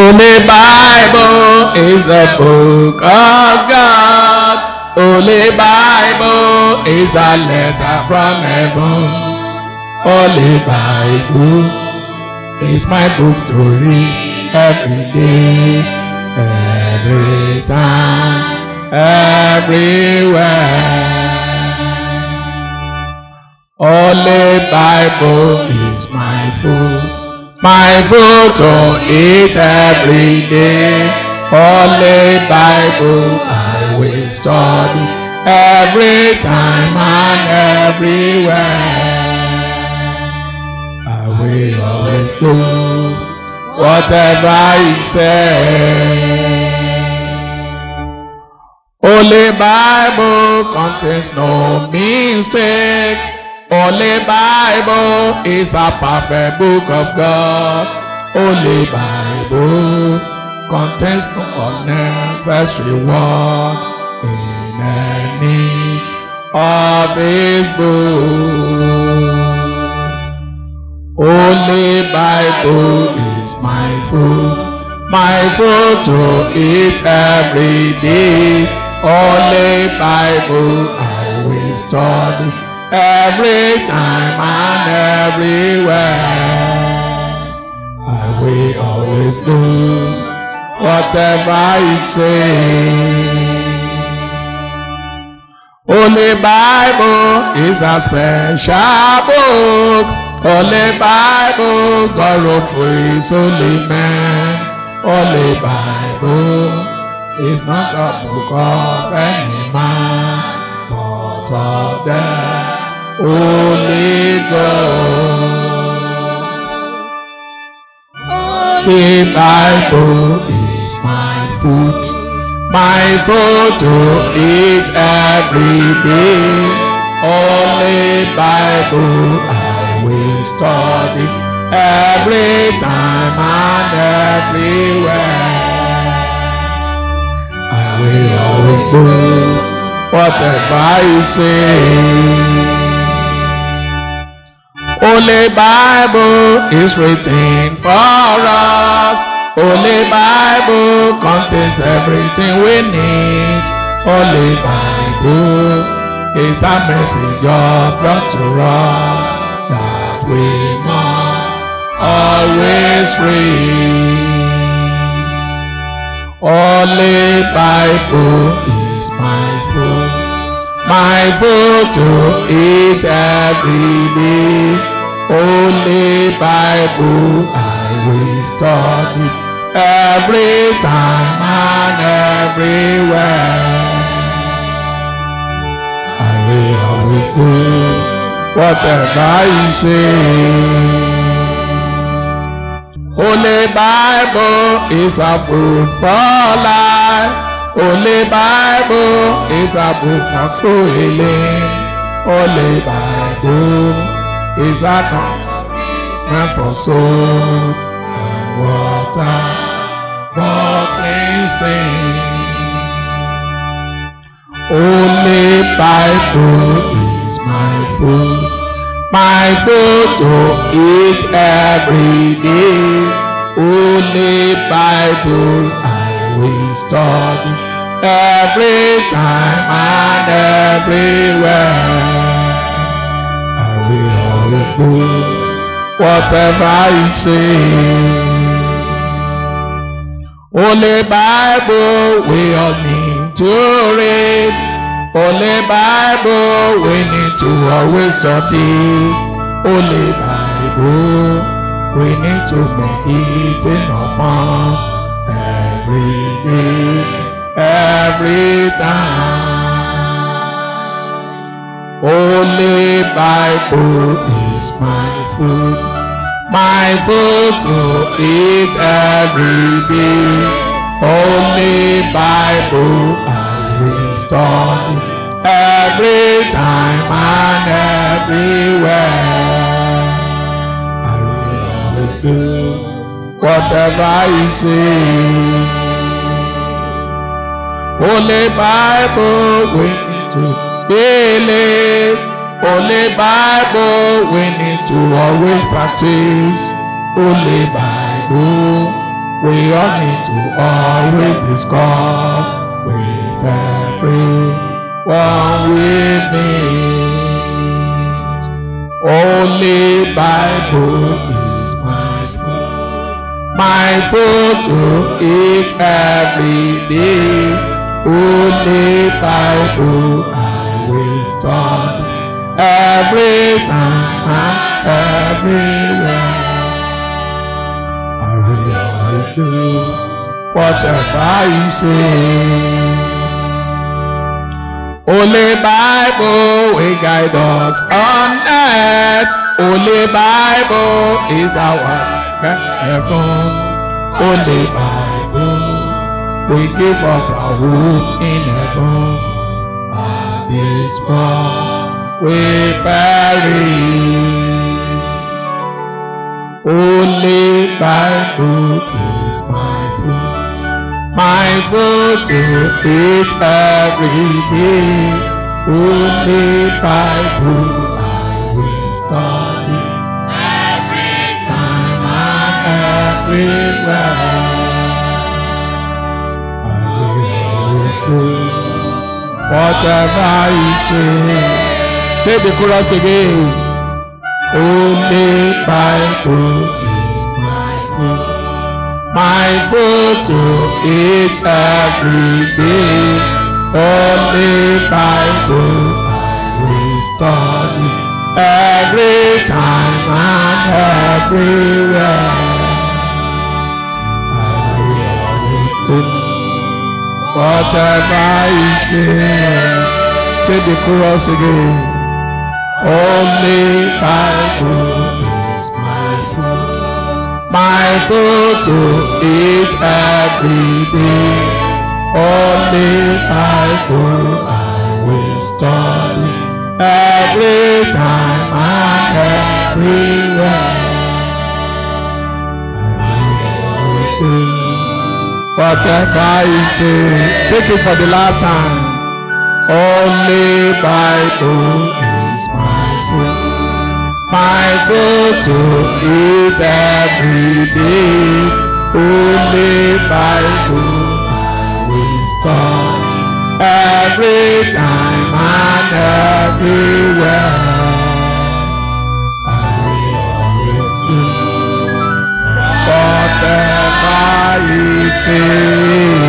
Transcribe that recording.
Holy Bible is the book of God. Holy Bible is a letter from heaven. Holy Bible is my book to read every day, every time, everywhere. Holy Bible is my food to eat every day. Holy Bible I will study every time and everywhere. I will always do whatever it says. Holy Bible contains no mistake. Holy Bible is a perfect book of God. Holy Bible contains no unnecessary word in any of His books. Holy Bible is my food to eat every day. Holy Bible I will study every time and everywhere. I will always do whatever it says. Holy Bible is a special book. Holy Bible God wrote for His holy man. Holy Bible is not a book of any man, but of the Holy Ghost. The Bible is my food to eat every day. Holy Bible I will study every time and everywhere. I will always do whatever it says. Holy Bible is written for us. Holy Bible contains everything we need. Holy Bible is a message of God to us that we must always read. Holy Bible is my food to eat every day. Holy Bible I will study every time and everywhere. I will always do whatever He says. Holy Bible is a food for life. Holy Bible is a book for true healing. Holy Bible is a nourishment for soul and water for cleansing. Holy Bible is my food to eat every day. Holy Bible I will study every time and everywhere. I will always do whatever it says. Holy Bible we all need to read. Holy Bible we need to always study. Holy Bible we need to meditate upon every day, every time. Holy Bible is my food to eat every day. Holy Bible I will study every time and everywhere. I will always do whatever it says. Holy Bible we need to believe. Holy Bible we need to always practice. Holy Bible We all need to always discuss with everyone we meet. Holy Bible is my food to eat every day. Holy Bible I will study every time and everywhere. I will always do whatever he says. Holy Bible will guide us on earth. Holy Bible is our heaven. Holy Bible will give us a hope in heaven. As this world we perish. Holy Bible is my food to eat every day. Holy Bible I will study every time and everywhere. I will always do whatever he says. Take the chorus again. Holy Bible is my food to eat every day. Holy Bible I will study every time and everywhere. I will always do whatever he says. Take the chorus again. Holy Bible is my food to eat every day. Holy Bible I will study every time and everywhere. I will always do whatever he says. Take it for the last time. Holy Bible is my food to eat every day. Holy Bible I will study every time and everywhere. I will always do whatever it says.